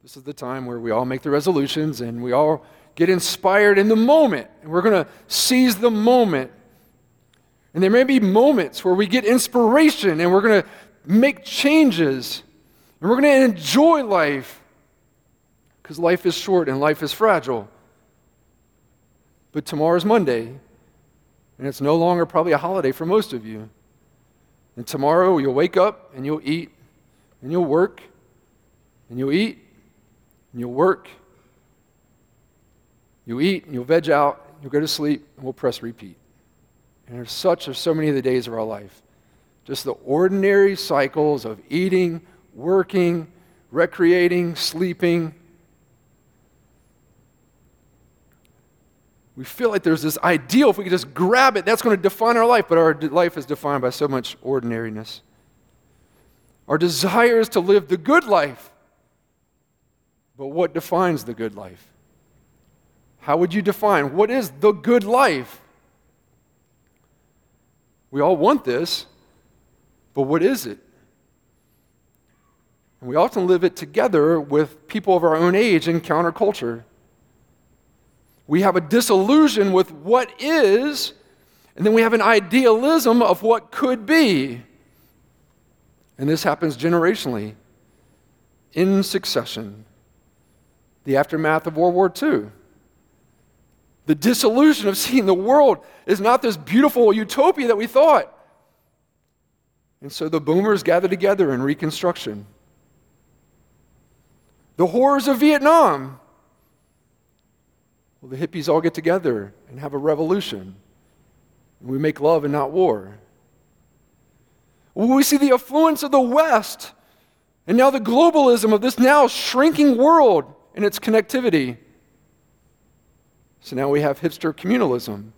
This is the time where we all make the resolutions and we all get inspired in the moment. And we're going to seize the moment. And there may be moments where we get inspiration and we're going to make changes. And we're going to enjoy life. Because life is short and life is fragile. But tomorrow's Monday. And it's no longer probably a holiday for most of you. And tomorrow you'll wake up and you'll eat. And you'll work. And you'll eat. And you'll work, you'll eat, and you'll veg out, you'll go to sleep, and we'll press repeat. And there's so many of the days of our life. Just the ordinary cycles of eating, working, recreating, sleeping. We feel like there's this ideal, if we could just grab it, that's going to define our life, but our life is defined by so much ordinariness. Our desire is to live the good life. But what defines the good life? How would you define what is the good life? We all want this, but what is it? And we often live it together with people of our own age in counterculture. We have a disillusion with what is, and then we have an idealism of what could be. And this happens generationally, in succession. The aftermath of World War II. The disillusion of seeing the world is not this beautiful utopia that we thought. And so the boomers gather together in Reconstruction. The horrors of Vietnam. Well, the hippies all get together and have a revolution. And we make love and not war. Well, we see the affluence of the West and now the globalism of this now shrinking world and its connectivity. So now we have hipster communalism.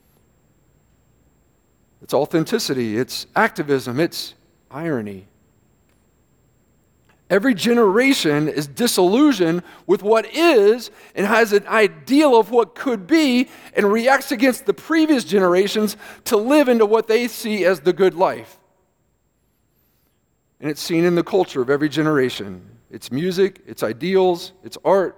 It's authenticity, it's activism, it's irony. Every generation is disillusioned with what is and has an ideal of what could be and reacts against the previous generations to live into what they see as the good life. And it's seen in the culture of every generation. It's music, it's ideals, it's art.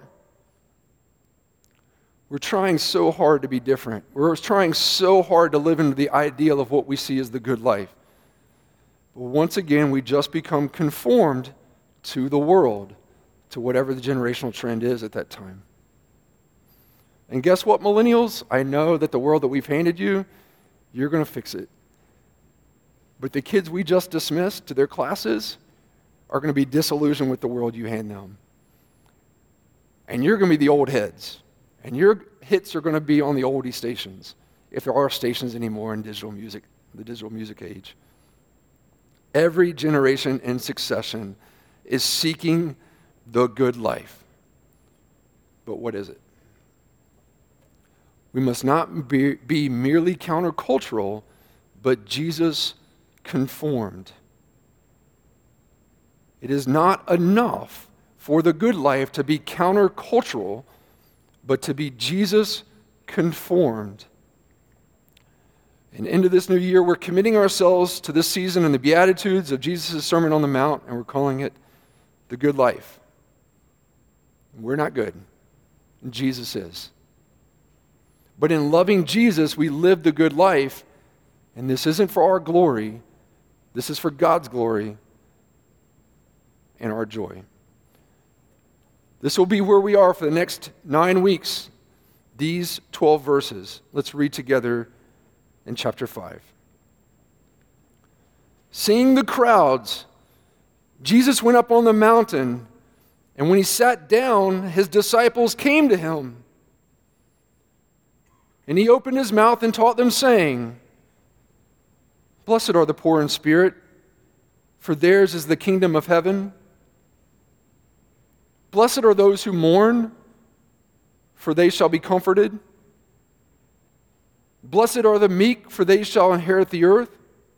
We're trying so hard to be different. We're trying so hard to live into the ideal of what we see as the good life. But once again, we just become conformed to the world, to whatever the generational trend is at that time. And guess what, millennials? I know that the world that we've handed you, you're going to fix it. But the kids we just dismissed to their classes are going to be disillusioned with the world you hand them. And you're going to be the old heads. And your hits are going to be on the oldie stations, if there are stations anymore in digital music, the digital music age. Every generation in succession is seeking the good life. But what is it? We must not be merely countercultural, but Jesus conformed. It is not enough for the good life to be countercultural, but to be Jesus conformed. And into this new year, we're committing ourselves to this season in the Beatitudes of Jesus' Sermon on the Mount, and we're calling it the good life. We're not good. Jesus is. But in loving Jesus, we live the good life, and this isn't for our glory. This is for God's glory and our joy. This will be where we are for the next 9 weeks, these 12 verses. Let's read together in chapter 5. Seeing the crowds, Jesus went up on the mountain, and when he sat down, his disciples came to him. And he opened his mouth and taught them, saying, Blessed are the poor in spirit, for theirs is the kingdom of heaven. Blessed are those who mourn, for they shall be comforted. Blessed are the meek, for they shall inherit the earth.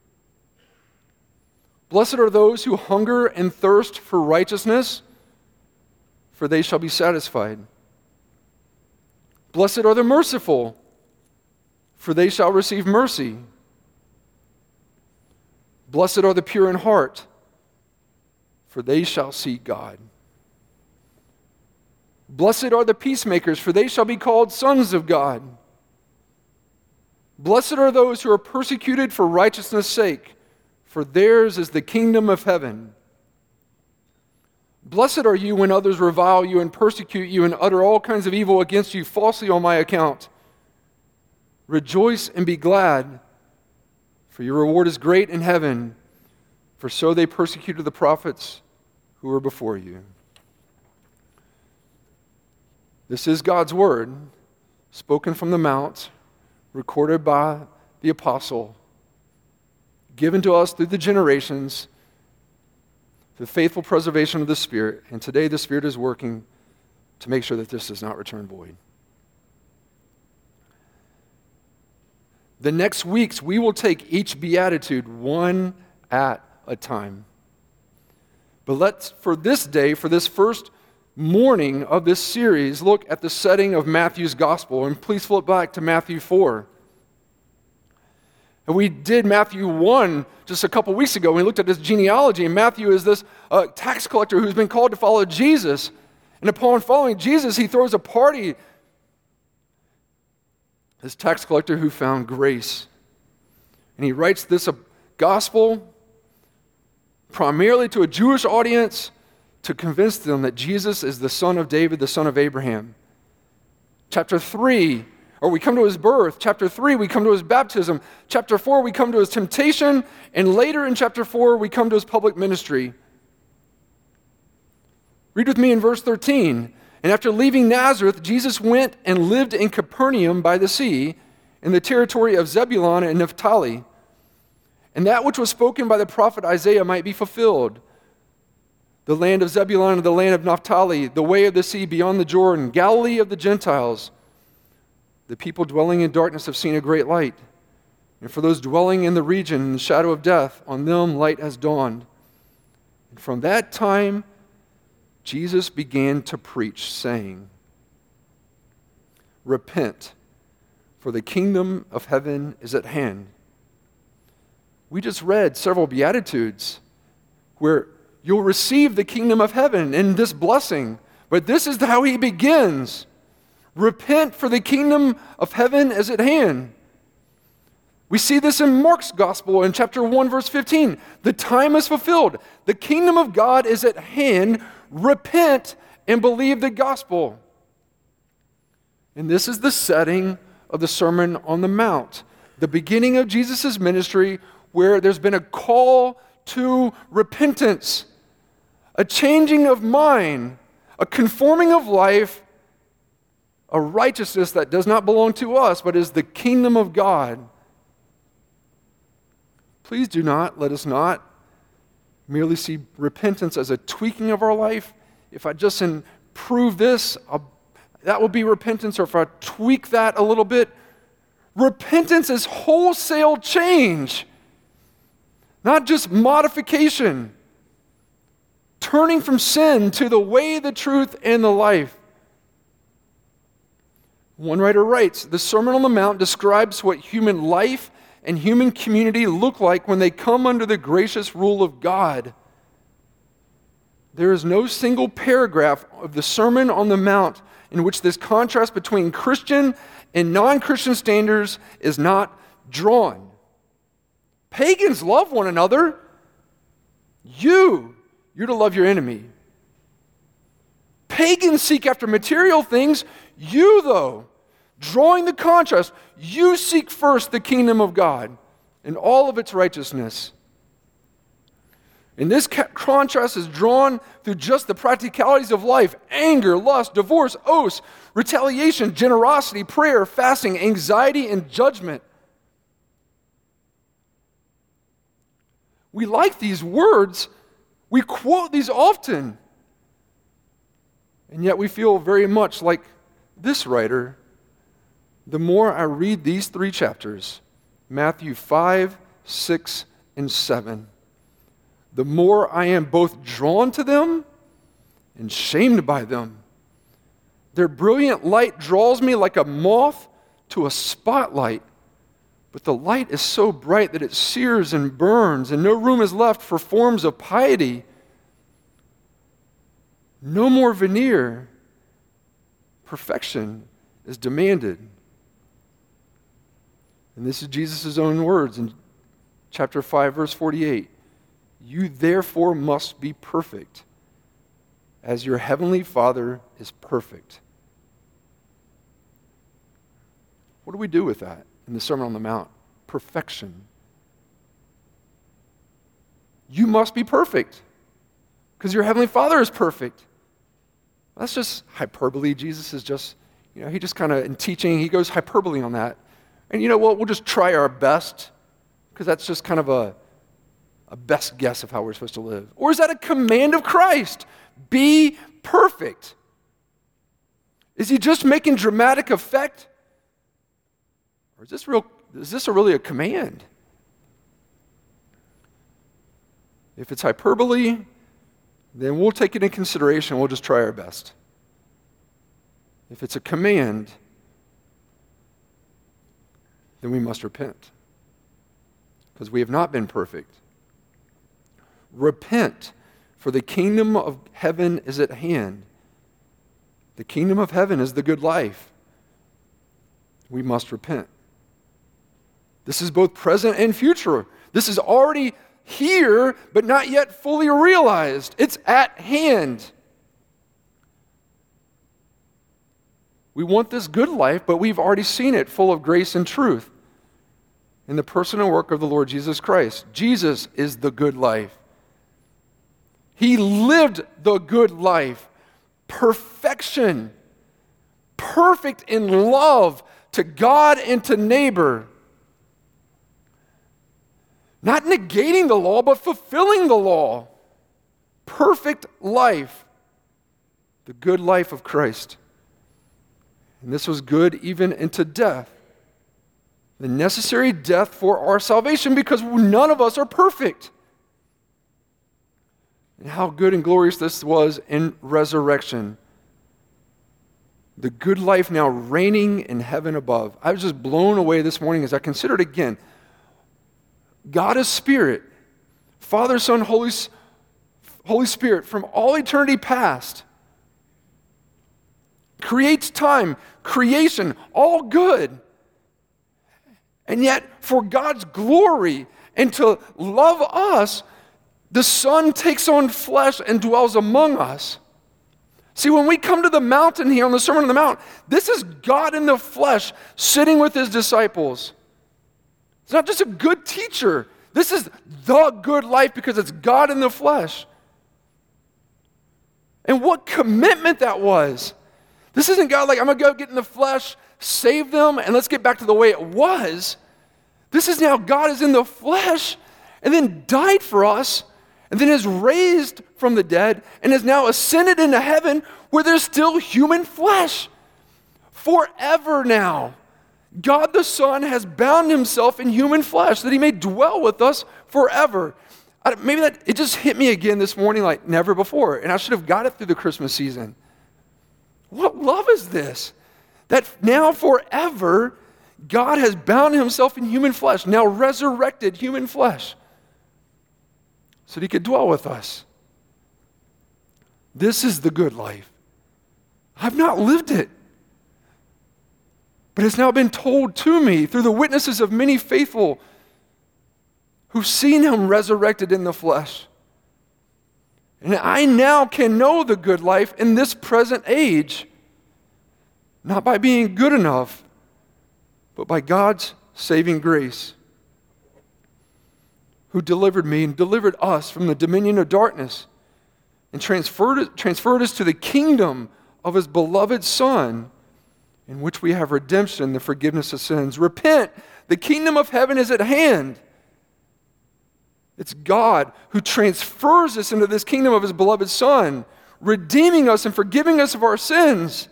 Blessed are those who hunger and thirst for righteousness, for they shall be satisfied. Blessed are the merciful, for they shall receive mercy. Blessed are the pure in heart, for they shall see God. Blessed are the peacemakers, for they shall be called sons of God. Blessed are those who are persecuted for righteousness' sake, for theirs is the kingdom of heaven. Blessed are you when others revile you and persecute you and utter all kinds of evil against you falsely on my account. Rejoice and be glad, for your reward is great in heaven, for so they persecuted the prophets who were before you. This is God's word, spoken from the mount, recorded by the apostle, given to us through the generations, the faithful preservation of the Spirit. And today the Spirit is working to make sure that this does not return void. The next weeks, we will take each beatitude one at a time. But let's, for this day, for this first morning of this series, look at the setting of Matthew's gospel. And please flip back to Matthew 4. And we did Matthew 1 just a couple weeks ago. We looked at this genealogy. And Matthew is this tax collector who's been called to follow Jesus. And upon following Jesus, he throws a party. This tax collector who found grace. And he writes this gospel primarily to a Jewish audience to convince them that Jesus is the son of David, the son of Abraham. Chapter 3, or we come to his birth. Chapter 3, we come to his baptism. Chapter 4, we come to his temptation. And later in chapter 4, we come to his public ministry. Read with me in verse 13. And after leaving Nazareth, Jesus went and lived in Capernaum by the sea, in the territory of Zebulun and Naphtali. And that which was spoken by the prophet Isaiah might be fulfilled. The land of Zebulun and the land of Naphtali, the way of the sea beyond the Jordan, Galilee of the Gentiles. The people dwelling in darkness have seen a great light. And for those dwelling in the region in the shadow of death, on them light has dawned. And from that time, Jesus began to preach, saying, Repent, for the kingdom of heaven is at hand. We just read several Beatitudes where you'll receive the kingdom of heaven in this blessing. But this is how he begins. Repent, for the kingdom of heaven is at hand. We see this in Mark's gospel in chapter 1, verse 15. The time is fulfilled. The kingdom of God is at hand. Repent and believe the gospel. And this is the setting of the Sermon on the Mount, the beginning of Jesus' ministry, where there's been a call to repentance, a changing of mind, a conforming of life, a righteousness that does not belong to us, but is the kingdom of God. Please let us not merely see repentance as a tweaking of our life. If I just improve this, that will be repentance. Or if I tweak that a little bit, repentance is wholesale change, not just modification. Turning from sin to the way, the truth, and the life. One writer writes, the Sermon on the Mount describes what human life and human community look like when they come under the gracious rule of God. There is no single paragraph of the Sermon on the Mount in which this contrast between Christian and non-Christian standards is not drawn. Pagans love one another. You're to love your enemy. Pagans seek after material things. You, though, drawing the contrast, you seek first the kingdom of God and all of its righteousness. And this contrast is drawn through just the practicalities of life: anger, lust, divorce, oaths, retaliation, generosity, prayer, fasting, anxiety, and judgment. We like these words. We quote these often. And yet we feel very much like this writer. The more I read these 3 chapters, Matthew 5, 6, and 7, the more I am both drawn to them and shamed by them. Their brilliant light draws me like a moth to a spotlight, but the light is so bright that it sears and burns, and no room is left for forms of piety. No more veneer, perfection is demanded. And this is Jesus' own words in chapter 5, verse 48. You therefore must be perfect, as your heavenly Father is perfect. What do we do with that in the Sermon on the Mount? Perfection. You must be perfect, because your heavenly Father is perfect. That's just hyperbole. Jesus is just, he just kind of, in teaching, he goes hyperbole on that. And you know what? We'll just try our best, because that's just kind of a best guess of how we're supposed to live. Or is that a command of Christ? Be perfect. Is he just making dramatic effect? Or is this really a command? If it's hyperbole, then we'll take it in consideration. We'll just try our best. If it's a command, then we must repent, because we have not been perfect. Repent, for the kingdom of heaven is at hand. The kingdom of heaven is the good life. We must repent. This is both present and future. This is already here, but not yet fully realized. It's at hand. We want this good life, but we've already seen it full of grace and truth in the person and work of the Lord Jesus Christ. Jesus is the good life. He lived the good life. Perfection. Perfect in love to God and to neighbor. Not negating the law, but fulfilling the law. Perfect life. The good life of Christ. And this was good even into death. The necessary death for our salvation, because none of us are perfect. And how good and glorious this was in resurrection. The good life now reigning in heaven above. I was just blown away this morning as I considered again. God is Spirit. Father, Son, Holy Spirit, from all eternity past, creates time, creation, all good. And yet, for God's glory and to love us, the Son takes on flesh and dwells among us. See, when we come to the mountain here on the Sermon on the Mount, this is God in the flesh sitting with his disciples. It's not just a good teacher. This is the good life because it's God in the flesh. And what commitment that was. This isn't God like, I'm going to go get in the flesh, save them, and let's get back to the way it was. This is now God is in the flesh and then died for us and then is raised from the dead and is now ascended into heaven where there's still human flesh. Forever now, God the Son has bound himself in human flesh that he may dwell with us forever. Maybe it just hit me again this morning like never before, and I should have got it through the Christmas season. What love is this? That now forever, God has bound himself in human flesh, now resurrected human flesh, so that he could dwell with us. This is the good life. I've not lived it, but it's now been told to me through the witnesses of many faithful who've seen him resurrected in the flesh. And I now can know the good life in this present age, not by being good enough, but by God's saving grace, who delivered me and delivered us from the dominion of darkness and transferred us to the kingdom of his beloved Son, in which we have redemption, the forgiveness of sins. Repent, the kingdom of heaven is at hand. It's God who transfers us into this kingdom of his beloved Son, redeeming us and forgiving us of our sins.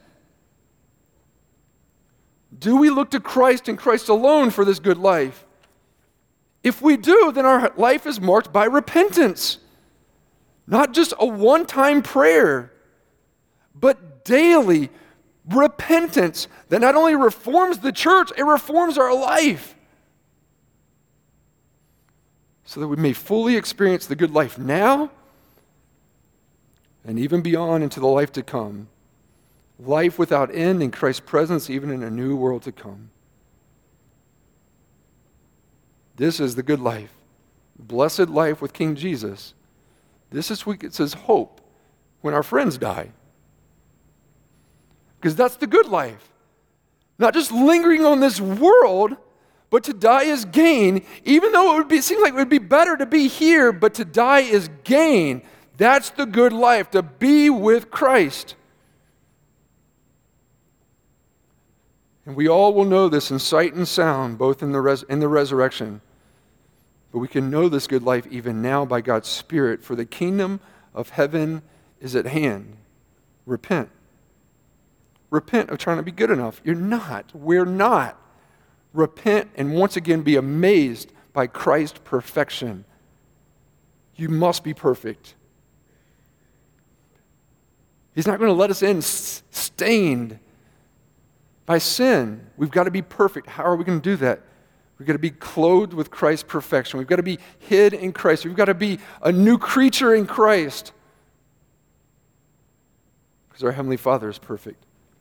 Do we look to Christ and Christ alone for this good life? If we do, then our life is marked by repentance. Not just a one-time prayer, but daily repentance that not only reforms the church, it reforms our life. So that we may fully experience the good life now and even beyond into the life to come. life without end in Christ's presence, even in a new world to come. This is the good life. Blessed life with King Jesus. This is what it says hope when our friends die. Because that's the good life. Not just lingering on this world, but to die is gain, even though it seem like it would be better to be here, but to die is gain. That's the good life, to be with Christ. And we all will know this in sight and sound, both in the resurrection. But we can know this good life even now by God's Spirit, for the kingdom of heaven is at hand. Repent. Repent of trying to be good enough. You're not. We're not. Repent and once again be amazed by Christ's perfection. You must be perfect. He's not going to let us in stained by sin. We've got to be perfect. How are we going to do that? We've got to be clothed with Christ's perfection. We've got to be hid in Christ. We've got to be a new creature in Christ. Because our Heavenly Father is perfect.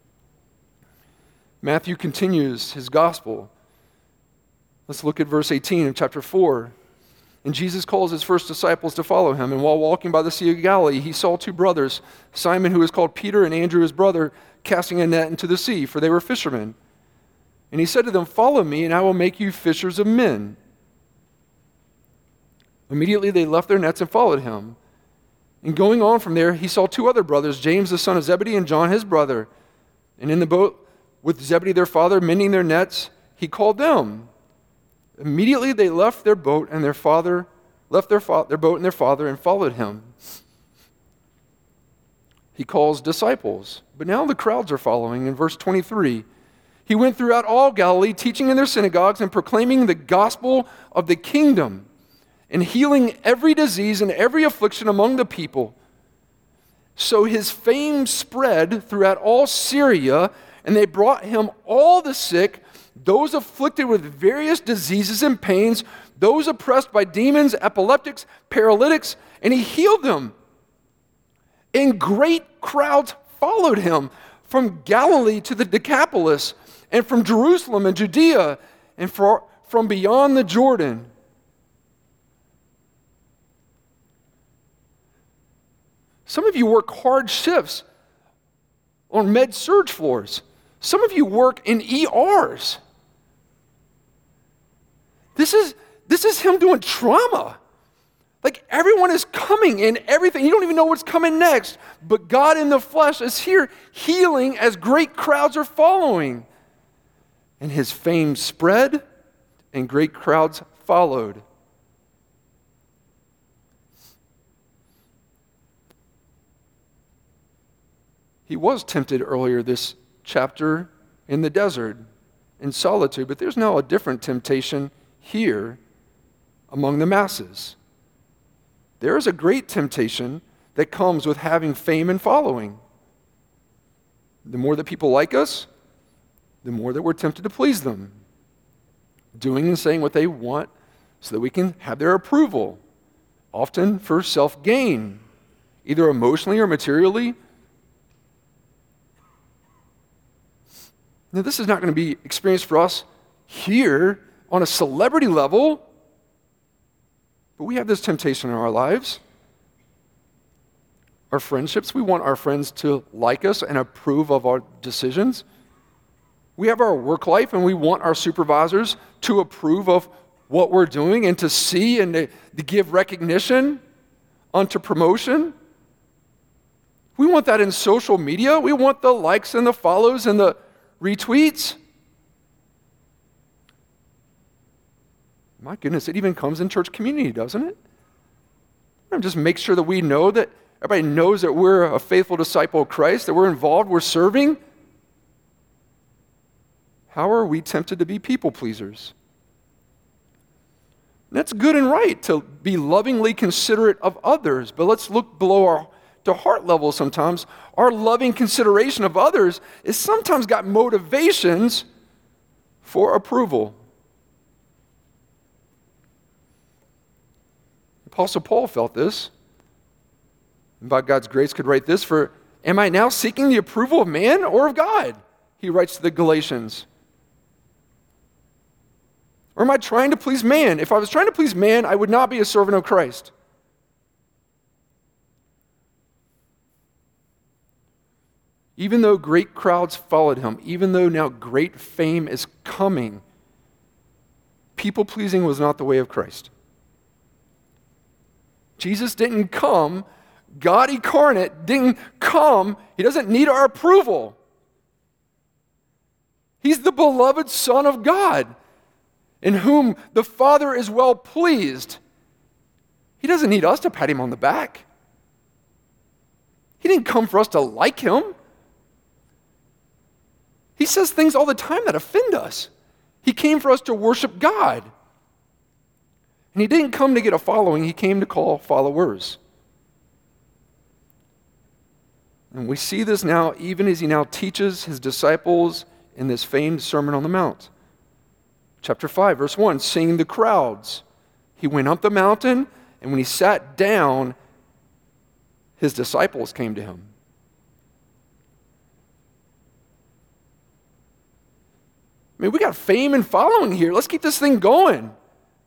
Matthew continues his gospel. Let's look at verse 18 of chapter 4. And Jesus calls his first disciples to follow him. And while walking by the Sea of Galilee, he saw two brothers, Simon, who is called Peter, and Andrew, his brother, casting a net into the sea, for they were fishermen. And he said to them, "Follow me, and I will make you fishers of men." Immediately they left their nets and followed him. And going on from there, he saw two other brothers, James the son of Zebedee and John his brother. And in the boat with Zebedee their father, mending their nets, he called them. Immediately they left their boat and their father, and followed him. He calls disciples. But now the crowds are following. In verse 23, he went throughout all Galilee, teaching in their synagogues and proclaiming the gospel of the kingdom and healing every disease and every affliction among the people. So his fame spread throughout all Syria, and they brought him all the sick, those afflicted with various diseases and pains, those oppressed by demons, epileptics, paralytics, and he healed them. And great crowds followed him from Galilee to the Decapolis, and from Jerusalem and Judea, and from beyond the Jordan. Some of you work hard shifts on med-surg floors. Some of you work in ERs. This is him doing trauma. Like everyone is coming in everything. You don't even know what's coming next. But God in the flesh is here healing as great crowds are following. And his fame spread and great crowds followed. He was tempted earlier this chapter in the desert, in solitude, but there's now a different temptation here among the masses. There is a great temptation that comes with having fame and following. The more that people like us, the more that we're tempted to please them, doing and saying what they want so that we can have their approval, often for self-gain, either emotionally or materially. Now, this is not going to be experienced for us here on a celebrity level, but we have this temptation in our lives. Our friendships, we want our friends to like us and approve of our decisions. We have our work life, and we want our supervisors to approve of what we're doing and to see and to give recognition unto promotion. We want that in social media. We want the likes and the follows and the retweets. My goodness, it even comes in church community, doesn't it? Just make sure that we know that everybody knows that we're a faithful disciple of Christ, that we're involved, we're serving. How are we tempted to be people pleasers? That's good and right to be lovingly considerate of others, but let's look below our heart level sometimes. Our loving consideration of others is sometimes got motivations for approval. Apostle Paul felt this, and by God's grace could write this, for Am I now seeking the approval of man or of God? He writes to the Galatians. Or am I trying to please man? If I was trying to please man, I would not be a servant of Christ. Even though great crowds followed him, even though now great fame is coming, people-pleasing was not the way of Christ. Jesus didn't come, God incarnate didn't come, he doesn't need our approval. He's the beloved Son of God, in whom the Father is well pleased. He doesn't need us to pat him on the back. He didn't come for us to like him. He says things all the time that offend us. He came for us to worship God. And he didn't come to get a following, he came to call followers. And we see this now even as he now teaches his disciples in this famed Sermon on the Mount. Chapter 5, verse 1, seeing the crowds, he went up the mountain, and when he sat down, his disciples came to him. I mean, we got fame and following here. Let's keep this thing going.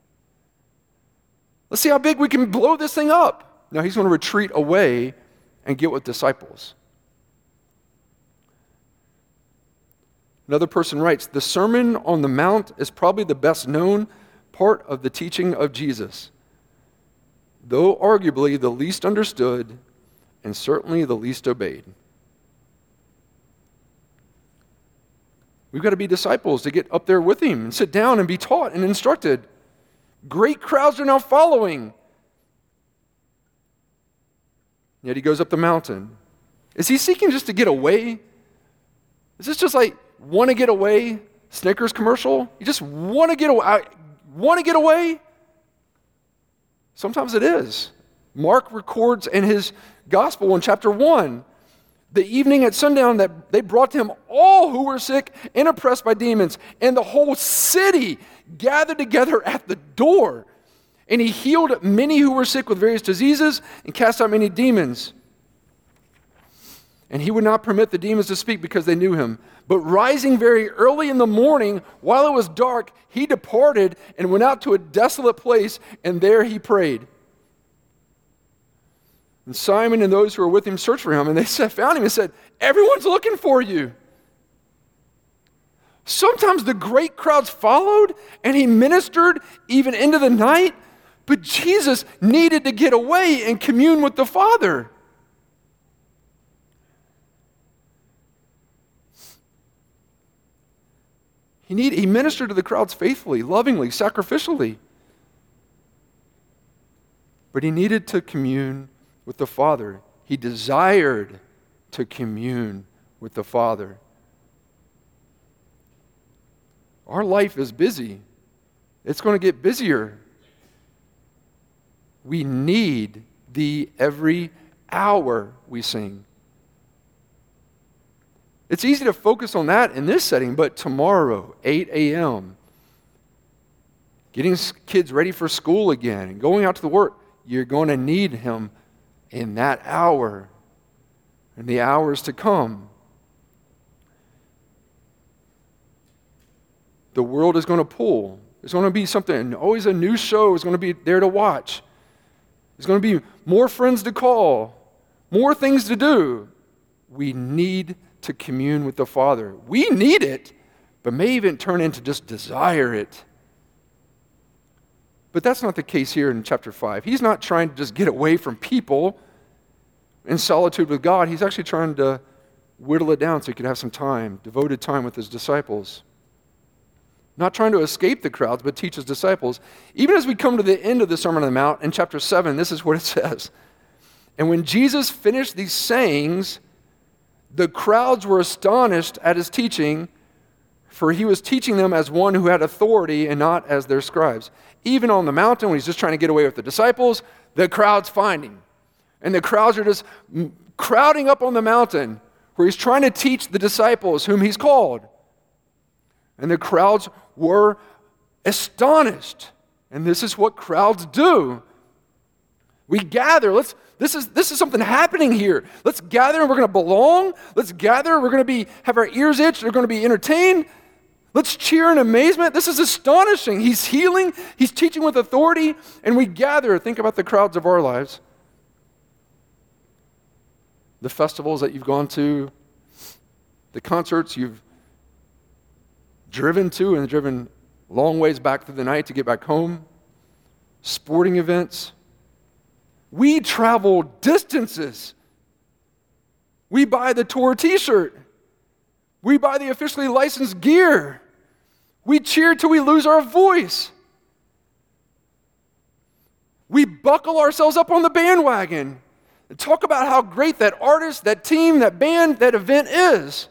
Let's see how big we can blow this thing up. Now he's going to retreat away and get with disciples. Another person writes, the Sermon on the Mount is probably the best known part of the teaching of Jesus, though arguably the least understood and certainly the least obeyed. We've got to be disciples to get up there with him and sit down and be taught and instructed. Great crowds are now following. Yet he goes up the mountain. Is he seeking just to get away? Is this just like want to get away Snickers commercial? You just want to get away? I want to get away? Sometimes it is. Mark records in his gospel in chapter 1, the evening at sundown that they brought to him all who were sick and oppressed by demons, and the whole city gathered together at the door. And he healed many who were sick with various diseases and cast out many demons. And he would not permit the demons to speak because they knew him. But rising very early in the morning, while it was dark, he departed and went out to a desolate place, and there he prayed. And Simon and those who were with him searched for him, and they found him and said, everyone's looking for you. Sometimes the great crowds followed, and he ministered even into the night, but Jesus needed to get away and commune with the Father. He ministered to the crowds faithfully, lovingly, sacrificially. But he needed to commune with the Father. He desired to commune with the Father. Our life is busy. It's going to get busier. We need thee every hour, we sing. It's easy to focus on that in this setting, but tomorrow, 8 a.m., getting kids ready for school again and going out to the work, you're going to need him in that hour and the hours to come. The world is going to pull. There's going to be something, always a new show is going to be there to watch. There's going to be more friends to call, more things to do. We need to commune with the Father. We need it, but may even turn into just desire it. But that's not the case here in chapter 5. He's not trying to just get away from people in solitude with God. He's actually trying to whittle it down so he could have some time, devoted time with his disciples. Not trying to escape the crowds, but teach his disciples. Even as we come to the end of the Sermon on the Mount, in chapter 7, this is what it says. And when Jesus finished these sayings, the crowds were astonished at his teaching, for he was teaching them as one who had authority and not as their scribes. Even on the mountain, when he's just trying to get away with the disciples, the crowds find him. And the crowds are just crowding up on the mountain where he's trying to teach the disciples whom he's called. And the crowds were astonished. And this is what crowds do. We gather, let's This is something happening here. Let's gather and we're going to belong. Let's gather. We're going to have our ears itched. We're going to be entertained. Let's cheer in amazement. This is astonishing. He's healing. He's teaching with authority. And we gather. Think about the crowds of our lives. The festivals that you've gone to. The concerts you've driven to and driven long ways back through the night to get back home. Sporting events. We travel distances. We buy the tour t-shirt. We buy the officially licensed gear. We cheer till we lose our voice. We buckle ourselves up on the bandwagon and talk about how great that artist, that team, that band, that event is.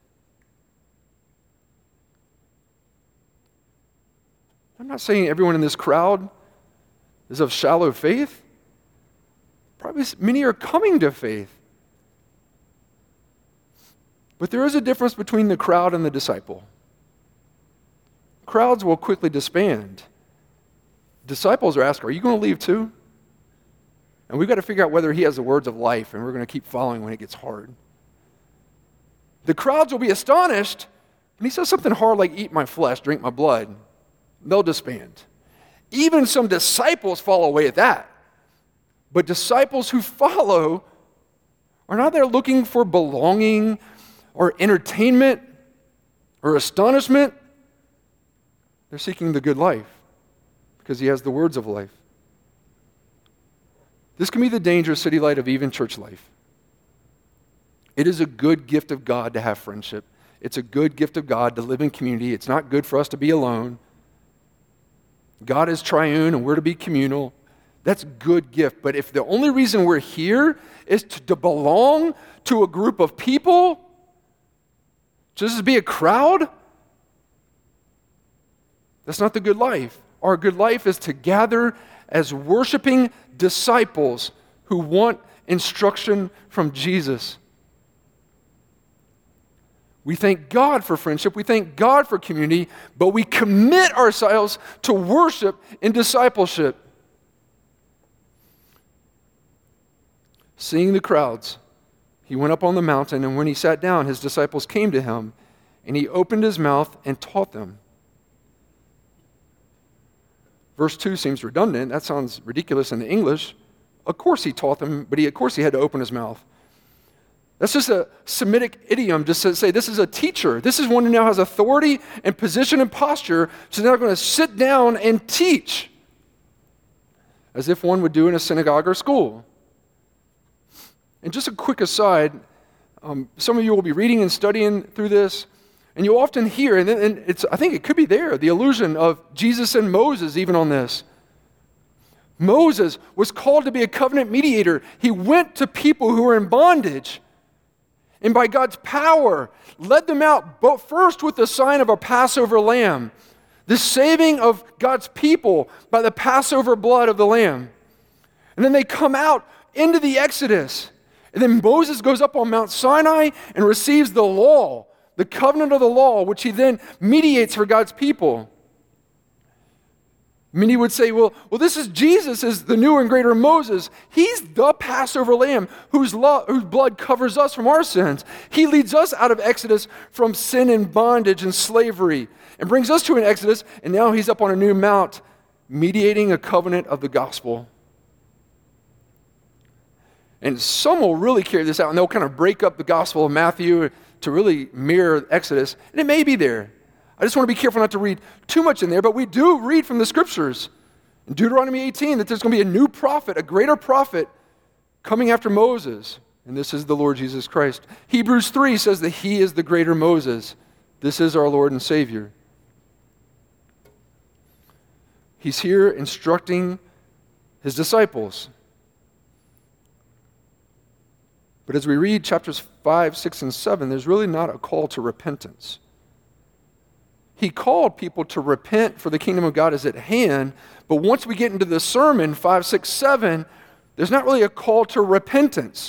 I'm not saying everyone in this crowd is of shallow faith. Probably many are coming to faith. But there is a difference between the crowd and the disciple. Crowds will quickly disband. Disciples are asked, are you going to leave too? And we've got to figure out whether he has the words of life, and we're going to keep following when it gets hard. The crowds will be astonished when he says something hard like, eat my flesh, drink my blood. They'll disband. Even some disciples fall away at that. But disciples who follow are not there looking for belonging or entertainment or astonishment. They're seeking the good life because he has the words of life. This can be the dangerous city light of even church life. It is a good gift of God to have friendship. It's a good gift of God to live in community. It's not good for us to be alone. God is triune and we're to be communal. That's a good gift. But if the only reason we're here is to belong to a group of people, just to be a crowd, that's not the good life. Our good life is to gather as worshiping disciples who want instruction from Jesus. We thank God for friendship, we thank God for community, but we commit ourselves to worship and discipleship. Seeing the crowds, he went up on the mountain, and when he sat down, his disciples came to him, and he opened his mouth and taught them. Verse 2 seems redundant. That sounds ridiculous in the English. Of course he taught them, but of course he had to open his mouth. That's just a Semitic idiom just to say this is a teacher. This is one who now has authority and position and posture, so they're going to sit down and teach as if one would do in a synagogue or school. And just a quick aside, some of you will be reading and studying through this, and you'll often hear, and I think it could be there, the allusion of Jesus and Moses even on this. Moses was called to be a covenant mediator. He went to people who were in bondage, and by God's power, led them out, but first with the sign of a Passover lamb, the saving of God's people by the Passover blood of the lamb. And then they come out into the Exodus. And then Moses goes up on Mount Sinai and receives the law, the covenant of the law, which he then mediates for God's people. Many would say, well, this is Jesus, is the newer and greater Moses. He's the Passover lamb whose blood covers us from our sins. He leads us out of Exodus from sin and bondage and slavery and brings us to an Exodus, and now he's up on a new mount mediating a covenant of the gospel. And some will really carry this out, and they'll kind of break up the Gospel of Matthew to really mirror Exodus, and it may be there. I just want to be careful not to read too much in there, but we do read from the Scriptures in Deuteronomy 18 that there's going to be a new prophet, a greater prophet coming after Moses, and this is the Lord Jesus Christ. Hebrews 3 says that he is the greater Moses. This is our Lord and Savior. He's here instructing his disciples. But as we read chapters 5, 6, and 7, there's really not a call to repentance. He called people to repent, for the kingdom of God is at hand. But once we get into the sermon, 5, 6, 7, there's not really a call to repentance.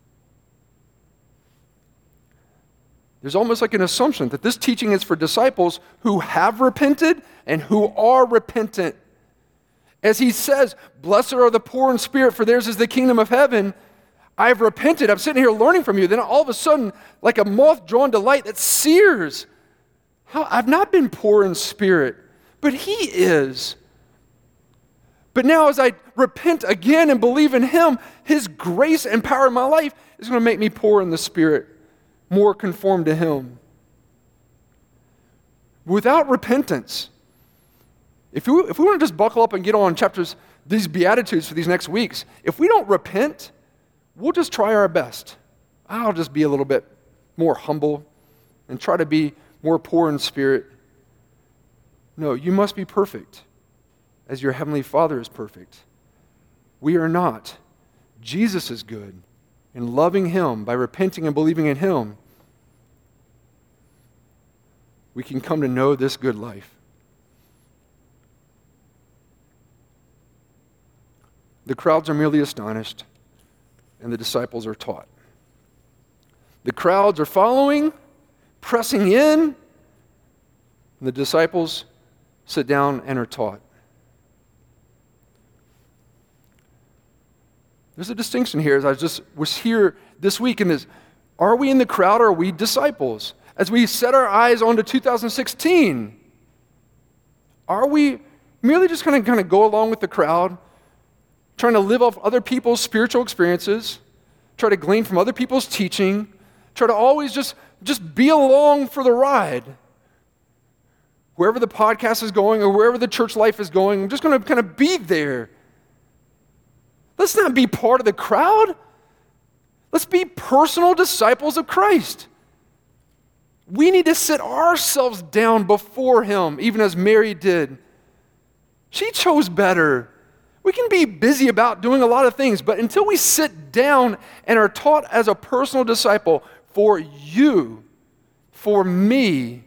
There's almost like an assumption that this teaching is for disciples who have repented and who are repentant. As he says, blessed are the poor in spirit, for theirs is the kingdom of heaven. I've repented. I'm sitting here learning from you. Then all of a sudden, like a moth drawn to light that sears. I've not been poor in spirit, but he is. But now as I repent again and believe in him, his grace and power in my life is going to make me poor in the spirit, more conformed to him. Without repentance, if we want to just buckle up and get on chapters, these Beatitudes for these next weeks, if we don't repent, we'll just try our best. I'll just be a little bit more humble and try to be more poor in spirit. No, you must be perfect as your heavenly Father is perfect. We are not. Jesus is good. And loving him by repenting and believing in him, we can come to know this good life. The crowds are merely astonished, and the disciples are taught. The crowds are following, pressing in, and the disciples sit down and are taught. There's a distinction here as I was here this week in this. Are we in the crowd or are we disciples? As we set our eyes onto 2016, are we merely just kind of go along with the crowd, trying to live off other people's spiritual experiences, try to glean from other people's teaching, try to always just be along for the ride? Wherever the podcast is going or wherever the church life is going, I'm just going to kind of be there. Let's not be part of the crowd. Let's be personal disciples of Christ. We need to sit ourselves down before him, even as Mary did. She chose better. We can be busy about doing a lot of things, but until we sit down and are taught as a personal disciple for you, for me,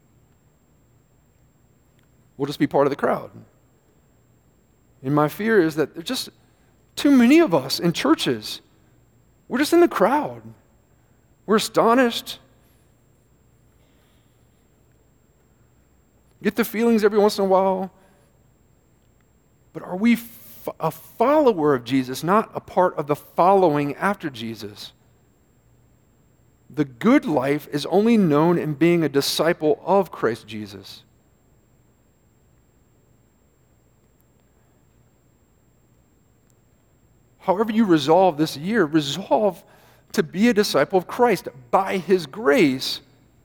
we'll just be part of the crowd. And my fear is that there's just too many of us in churches. We're just in the crowd. We're astonished. Get the feelings every once in a while. But are we a follower of Jesus, not a part of the following after Jesus? The good life is only known in being a disciple of Christ Jesus. However you resolve this year, resolve to be a disciple of Christ by his grace.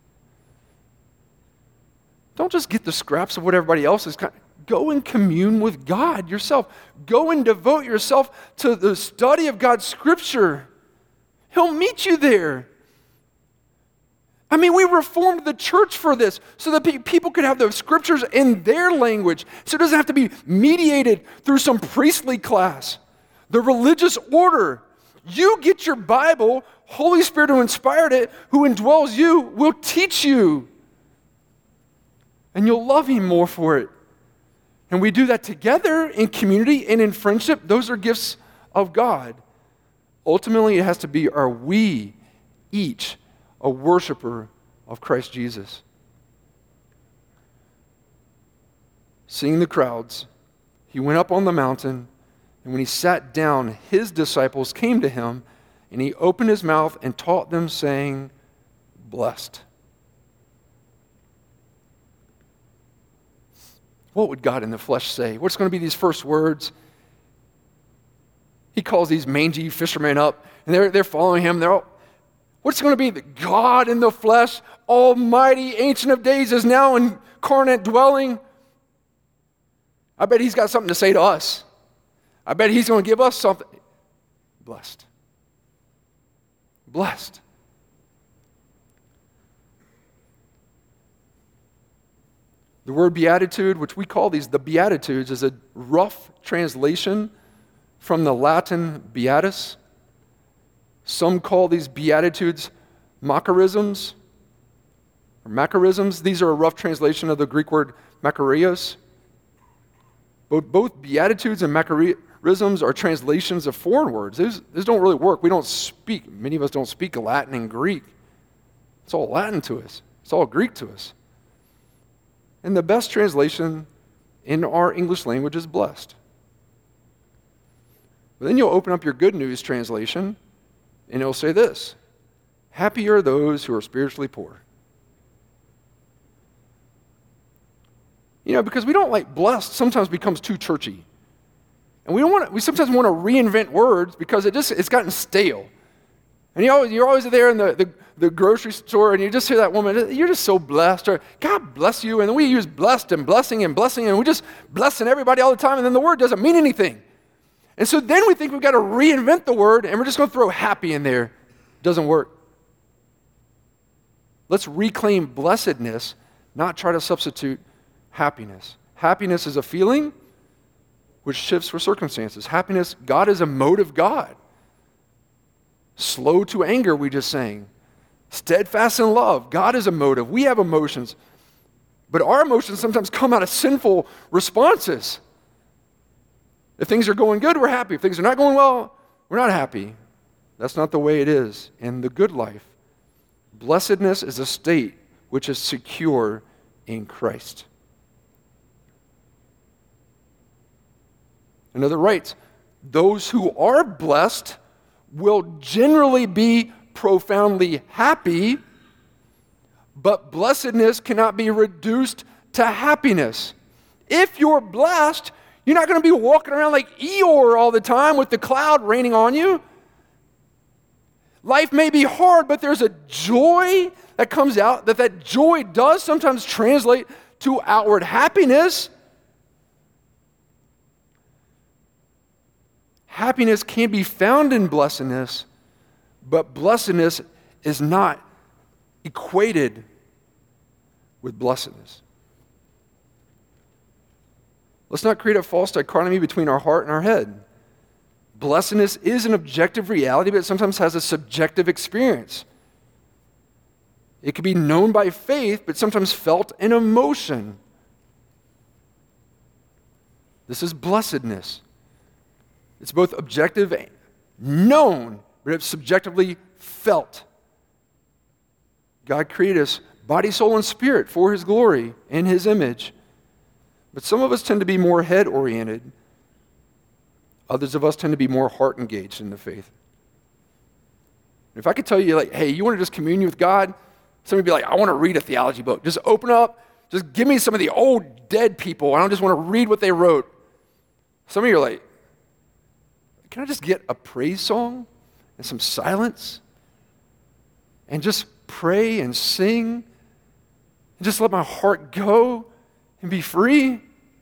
Don't just get the scraps of what everybody else is. Go and commune with God yourself. Go and devote yourself to the study of God's Scripture. He'll meet you there. I mean, we reformed the church for this, so that people could have the Scriptures in their language, so it doesn't have to be mediated through some priestly class. The religious order. You get your Bible, Holy Spirit who inspired it, who indwells you, will teach you. And you'll love him more for it. And we do that together in community and in friendship. Those are gifts of God. Ultimately, it has to be, are we each a worshiper of Christ Jesus? Seeing the crowds, he went up on the mountain, and when he sat down, his disciples came to him, and he opened his mouth and taught them, saying, blessed. What would God in the flesh say? What's going to be these first words? He calls these mangy fishermen up, and they're following him. What's going to be? The God in the flesh, almighty, ancient of days, is now incarnate dwelling. I bet he's got something to say to us. I bet he's going to give us something. Blessed. Blessed. The word beatitude, which we call these the Beatitudes, is a rough translation from the Latin beatus. Some call these Beatitudes macarisms. Or macarisms. These are a rough translation of the Greek word makarios. Both Beatitudes and macarisms are translations of foreign words. These don't really work. We don't speak. Many of us don't speak Latin and Greek. It's all Latin to us. It's all Greek to us. And the best translation in our English language is blessed. But then you'll open up your Good News translation, and it'll say this: happy are those who are spiritually poor. Because we don't like blessed sometimes becomes too churchy. And we sometimes want to reinvent words because it's gotten stale. And you're always there in the grocery store and you just hear that woman, you're just so blessed, or God bless you. And then we use blessed and blessing and blessing, and we're just blessing everybody all the time, and then the word doesn't mean anything. And so then we think we've got to reinvent the word and we're just going to throw happy in there. Doesn't work. Let's reclaim blessedness, not try to substitute happiness. Happiness is a feeling which shifts with circumstances. Happiness, God is a motive God. Slow to anger, we just sang. Steadfast in love, God is a motive. We have emotions. But our emotions sometimes come out of sinful responses. If things are going good, we're happy. If things are not going well, we're not happy. That's not the way it is in the good life. Blessedness is a state which is secure in Christ. Another writes, those who are blessed will generally be profoundly happy, but blessedness cannot be reduced to happiness. If you're blessed, you're not going to be walking around like Eeyore all the time with the cloud raining on you. Life may be hard, but there's a joy that comes out, that joy does sometimes translate to outward happiness. Happiness can be found in blessedness, but blessedness is not equated with blessedness. Let's not create a false dichotomy between our heart and our head. Blessedness is an objective reality, but it sometimes has a subjective experience. It can be known by faith, but sometimes felt in emotion. This is blessedness. It's both objective and known, but it's subjectively felt. God created us body, soul, and spirit for His glory in His image. But some of us tend to be more head-oriented. Others of us tend to be more heart-engaged in the faith. If I could tell you, hey, you want to just commune with God? Somebody would be like, I want to read a theology book. Just open up, just give me some of the old dead people. I don't just want to read what they wrote. Some of you are like, can I just get a praise song and some silence and just pray and sing and just let my heart go and be free?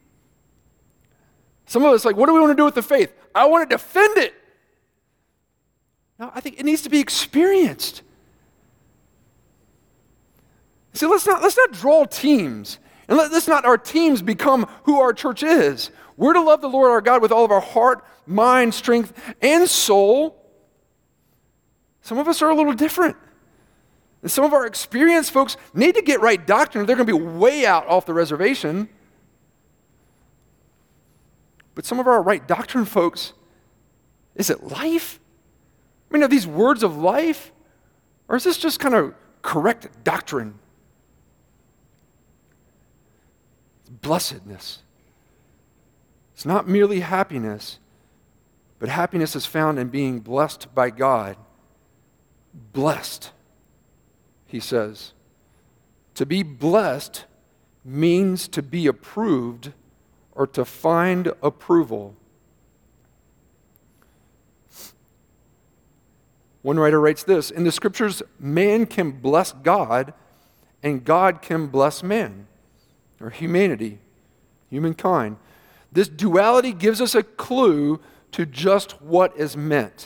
Some of us what do we want to do with the faith? I want to defend it. No, I think it needs to be experienced. See, let's not draw teams, and let's not our teams become who our church is. We're to love the Lord our God with all of our heart, mind, strength, and soul. Some of us are a little different. And some of our experienced folks need to get right doctrine, or they're going to be way out off the reservation. But some of our right doctrine folks, is it life? I mean, are these words of life? Or is this just kind of correct doctrine? It's blessedness. It's not merely happiness, but happiness is found in being blessed by God. Blessed, he says. To be blessed means to be approved or to find approval. One writer writes this: in the scriptures, man can bless God and God can bless man, or humanity, humankind. This duality gives us a clue to just what is meant.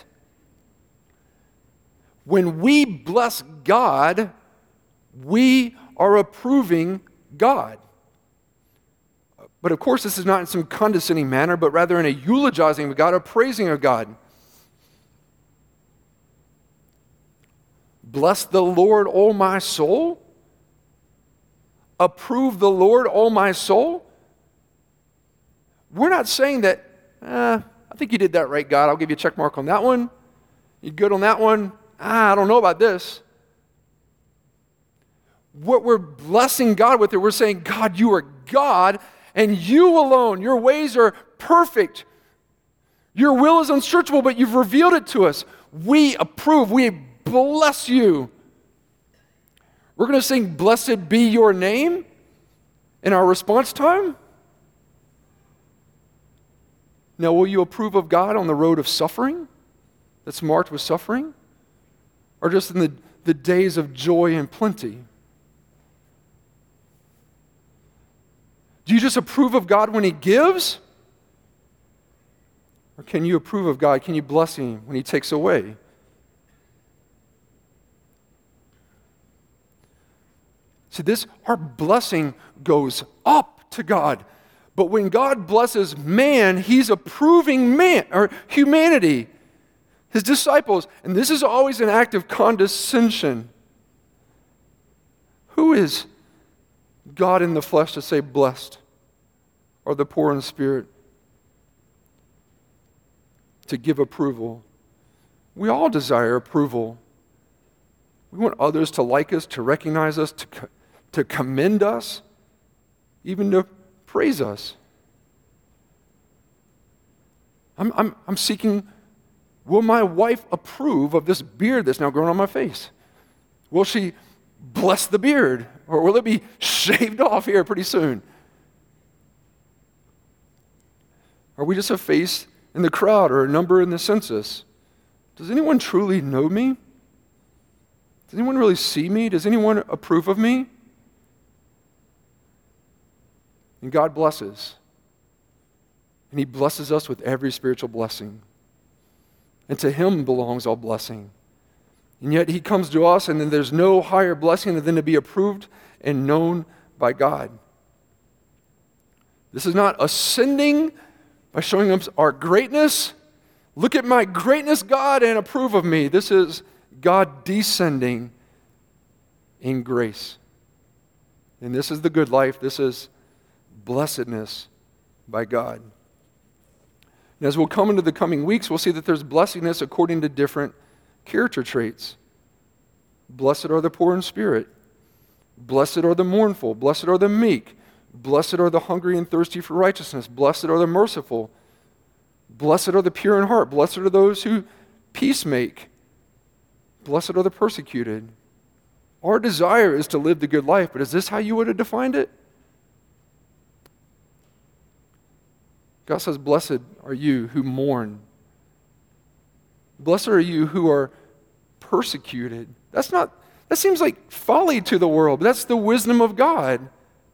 When we bless God, we are approving God. But of course, this is not in some condescending manner, but rather in a eulogizing of God, a praising of God. Bless the Lord, O my soul. Approve the Lord, O my soul. We're not saying that, I think you did that right, God. I'll give you a check mark on that one. You good on that one? I don't know about this. What we're blessing God with, we're saying, God, you are God, and you alone, your ways are perfect. Your will is unsearchable, but you've revealed it to us. We approve. We bless you. We're going to sing, "Blessed be your name," in our response time. Now, will you approve of God on the road of suffering that's marked with suffering? Or just in the days of joy and plenty? Do you just approve of God when He gives? Or can you approve of God? Can you bless Him when He takes away? See, our blessing goes up to God. But when God blesses man, He's approving man or humanity, His disciples. And this is always an act of condescension. Who is God in the flesh to say blessed are the poor in spirit, to give approval? We all desire approval. We want others to like us, to recognize us, to commend us, even to praise us. I'm seeking, will my wife approve of this beard that's now growing on my face? Will she bless the beard? Or will it be shaved off here pretty soon? Are we just a face in the crowd or a number in the census? Does anyone truly know me? Does anyone really see me? Does anyone approve of me? And God blesses. And He blesses us with every spiritual blessing. And to Him belongs all blessing. And yet He comes to us, and then there's no higher blessing than to be approved and known by God. This is not ascending by showing us our greatness. Look at my greatness, God, and approve of me. This is God descending in grace. And this is the good life. This is blessedness by God. And as we'll come into the coming weeks, we'll see that there's blessedness according to different character traits. Blessed are the poor in spirit. Blessed are the mournful. Blessed are the meek. Blessed are the hungry and thirsty for righteousness. Blessed are the merciful. Blessed are the pure in heart. Blessed are those who peace make. Blessed are the persecuted. Our desire is to live the good life, but is this how you would have defined it? God says, blessed are you who mourn. Blessed are you who are persecuted. That seems like folly to the world, but that's the wisdom of God.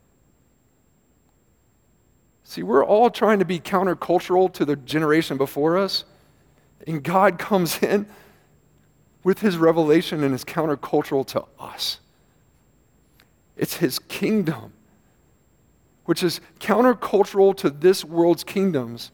See, we're all trying to be countercultural to the generation before us, and God comes in with His revelation and is countercultural to us. It's His kingdom, which is countercultural to this world's kingdoms.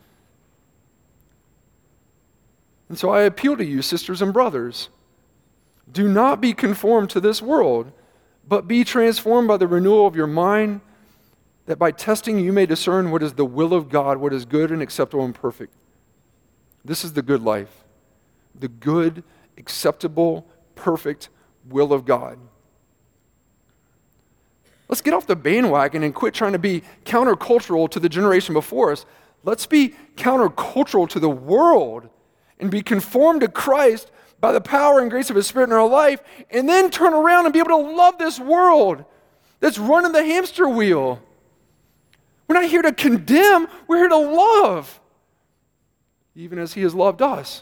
And so I appeal to you, sisters and brothers, do not be conformed to this world, but be transformed by the renewal of your mind, that by testing you may discern what is the will of God, what is good and acceptable and perfect. This is the good life, the good, acceptable, perfect will of God. Let's get off the bandwagon and quit trying to be countercultural to the generation before us. Let's be countercultural to the world and be conformed to Christ by the power and grace of His Spirit in our life, and then turn around and be able to love this world that's running the hamster wheel. We're not here to condemn, we're here to love, even as He has loved us.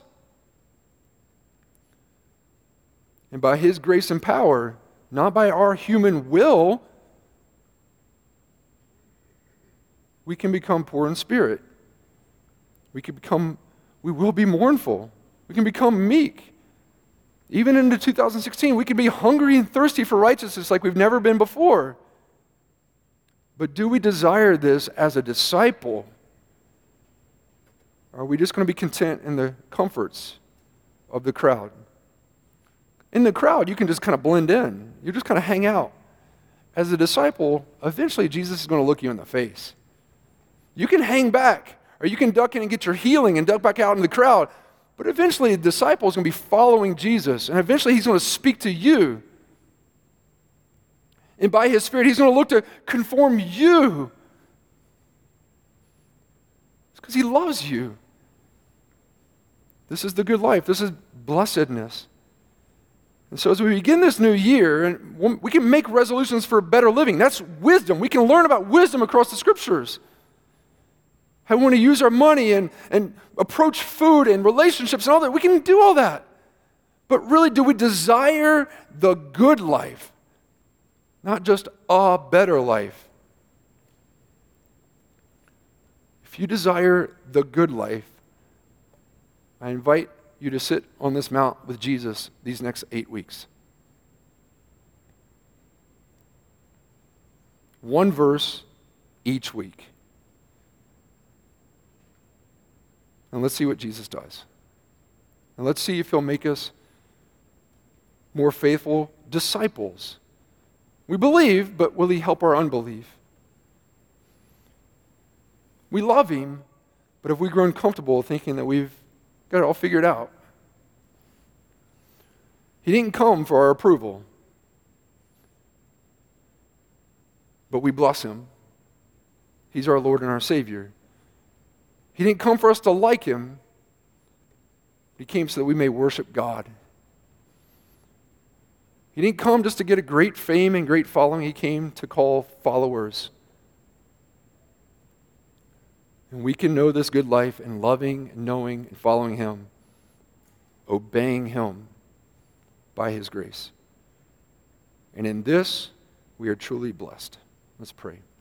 And by His grace and power, not by our human will, we can become poor in spirit. We will be mournful. We can become meek. Even into 2016, we can be hungry and thirsty for righteousness like we've never been before. But do we desire this as a disciple? Or are we just going to be content in the comforts of the crowd? In the crowd, you can just kind of blend in. You just kind of hang out. As a disciple, eventually Jesus is going to look you in the face. You can hang back, or you can duck in and get your healing and duck back out in the crowd. But eventually, the disciple is going to be following Jesus, and eventually He's going to speak to you. And by His Spirit, He's going to look to conform you. It's because He loves you. This is the good life. This is blessedness. And so as we begin this new year, and we can make resolutions for better living. That's wisdom. We can learn about wisdom across the Scriptures. How we want to use our money and approach food and relationships and all that. We can do all that. But really, do we desire the good life? Not just a better life. If you desire the good life, I invite you to sit on this mount with Jesus these next 8 weeks. One verse each week. And let's see what Jesus does. And let's see if he'll make us more faithful disciples. We believe, but will he help our unbelief? We love him, but have we grown comfortable thinking that we've got it all figured out? He didn't come for our approval, but we bless him. He's our Lord and our Savior. He didn't come for us to like him. He came so that we may worship God. He didn't come just to get a great fame and great following. He came to call followers. And we can know this good life in loving, knowing, and following him, obeying him by his grace. And in this, we are truly blessed. Let's pray.